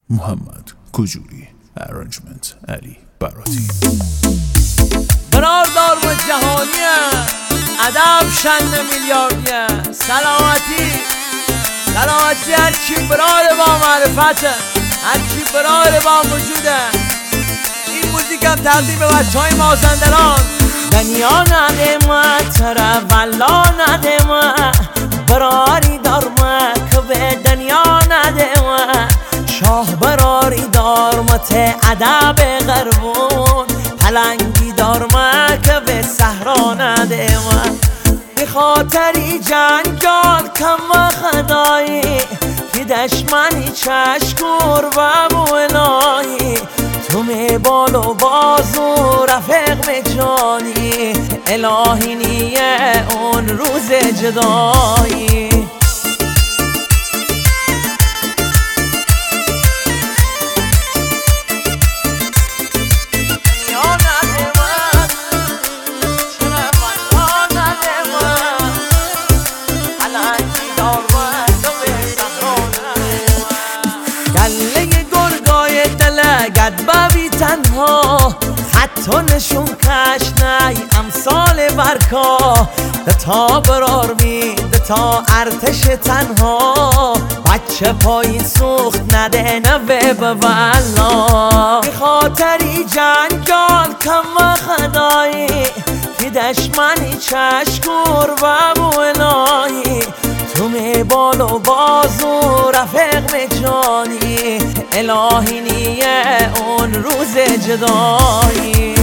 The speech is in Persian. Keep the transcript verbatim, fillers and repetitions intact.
محمد کجوری، ارنجمنت علی براتی. برار دارم جهانیه، ادب شن میلیاردیه. سلامتی سلامتی هرچی برار با معرفته، هرچی برار با وجوده. این موزیکم تقدیم به بچه های مازندران. دنیا ندمه تره ولا ندمه، براری دارمه که به دنیا ندمه. شاه براری دارمه ته ادب غربون، پلنگی دارمه که به صحرا ندمه. به خاطری جنگال کم خدایی، که دشمنی چشکور و بولایی. تو می بال و بازو رفیق می جانی، الهی نیه اون روز جدایی. گد ببی تنها خط و نشون کش نی امثال برکا. دتا برار بی دتا ارتش تنها، بچه پایی سوخت نده نوه ببلا. بی خاطری جنگال کم خدایی، که دشمنی چشکور و بولایی. تو می بال و بازو رفیق می جانی، الهی نیه اون روز جدایی.